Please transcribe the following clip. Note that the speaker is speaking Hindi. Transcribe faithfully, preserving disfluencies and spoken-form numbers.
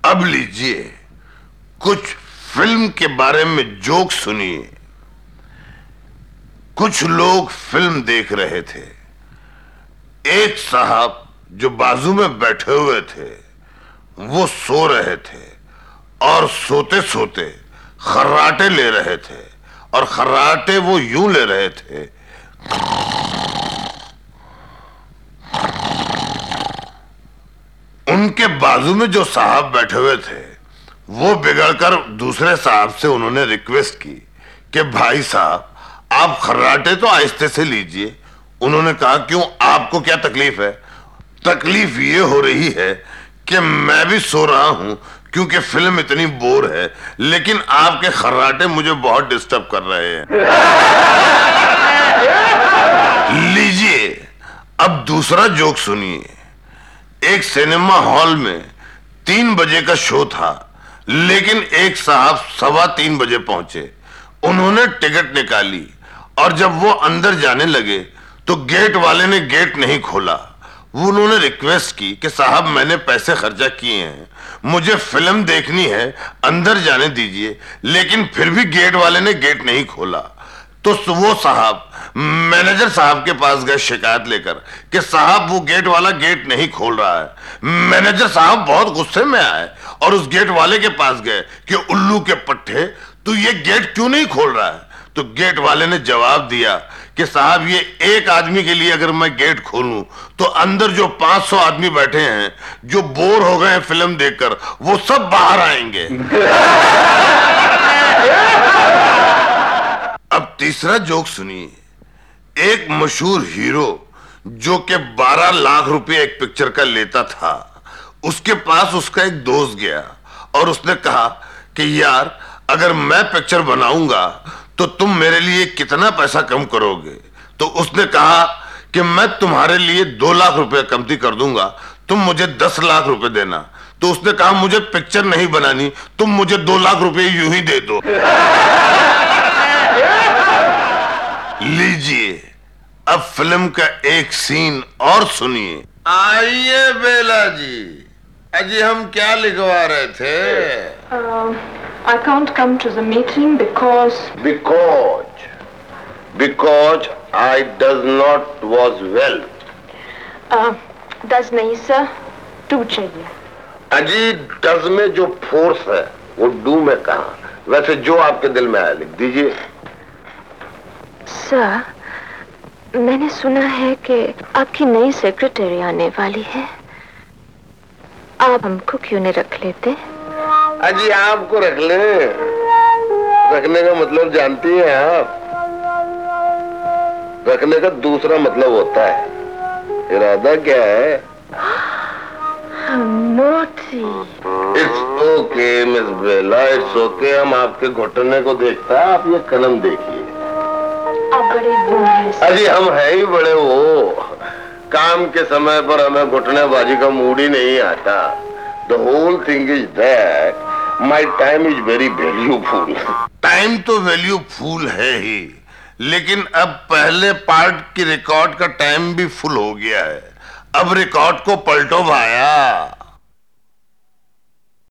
अब लीजिए कुछ फिल्म के बारे में जोक सुनिए। कुछ लोग फिल्म देख रहे थे। एक साहब जो बाजू में बैठे हुए थे वो सो रहे थे और सोते सोते खर्राटे ले रहे थे और खर्राटे वो यूं ले रहे थे। उनके बाजू में जो साहब बैठे हुए थे वो बिगड़कर दूसरे साहब से उन्होंने रिक्वेस्ट की कि भाई साहब आप खर्राटे तो आहिस्ते से लीजिए। उन्होंने कहा क्यों, आपको क्या तकलीफ है? तकलीफ ये हो रही है कि मैं भी सो रहा हूं क्योंकि फिल्म इतनी बोर है, लेकिन आपके खर्राटे मुझे बहुत डिस्टर्ब कर रहे हैं। लीजिए अब दूसरा जोक सुनिए। एक सिनेमा हॉल में तीन बजे का शो था, लेकिन एक साहब सवा तीन बजे पहुंचे। उन्होंने टिकट निकाली और जब वो अंदर जाने लगे तो गेट वाले ने गेट नहीं खोला। वो उन्होंने रिक्वेस्ट की कि साहब मैंने पैसे खर्चा किए हैं, मुझे फिल्म देखनी है, अंदर जाने दीजिए। लेकिन फिर भी गेट वाले ने गेट नहीं खोला। तो वो साहब मैनेजर साहब के पास गए शिकायत लेकर कि साहब वो गेट वाला गेट नहीं खोल रहा है। मैनेजर साहब बहुत गुस्से में आए और उस गेट वाले के पास गए कि उल्लू के पट्टे तू ये गेट क्यों नहीं खोल रहा है? तो गेट वाले ने जवाब दिया कि साहब ये एक आदमी के लिए अगर मैं गेट खोलूं तो अंदर जो पांच सौ आदमी बैठे हैं जो बोर हो गए हैं फिल्म देखकर, वो सब बाहर आएंगे। अब तीसरा जोक सुनिए। एक मशहूर हीरो जो कि बारह लाख रुपए एक पिक्चर का लेता था, उसके पास उसका एक दोस्त गया और उसने कहा कि यार अगर मैं पिक्चर बनाऊंगा तो तुम मेरे लिए कितना पैसा कम करोगे? तो उसने कहा कि मैं तुम्हारे लिए दो लाख रुपए कमती कर दूंगा, तुम मुझे दस लाख रुपए देना। तो उसने कहा मुझे पिक्चर नहीं बनानी, तुम मुझे दो लाख रुपए यूं ही दे दो। लीजिए अब फिल्म का एक सीन और सुनिए। आइए बेला जी, अजी हम क्या लिखवा रहे थे? uh, I can't come to the meeting because because because I does not was well. uh, does नहीं सर, टू चाहिए। अजी डज में जो फोर्स है वो डू में कहा? वैसे जो आपके दिल में आया लिख दीजिए। सर मैंने सुना है कि आपकी नई सेक्रेटरी आने वाली है, आप हमको क्यों नहीं रख लेते? अजी आपको रख ले, रखने का मतलब जानती हैं आप? रखने का दूसरा मतलब होता है। इरादा क्या है? Naughty. It's okay miss Bella, it's okay. हम आपके घुटने को देखता है, आप ये कलम देखिए। आप बड़े वो हैं। अजी हम है ही बड़े वो, काम के समय पर हमें घुटनेबाजी का मूड ही नहीं आता। The whole thing is that my time is very valuable. Time तो वैल्यूफुल है ही, लेकिन अब पहले पार्ट की रिकॉर्ड का टाइम भी फुल हो गया है। अब रिकॉर्ड को पलटो भाया।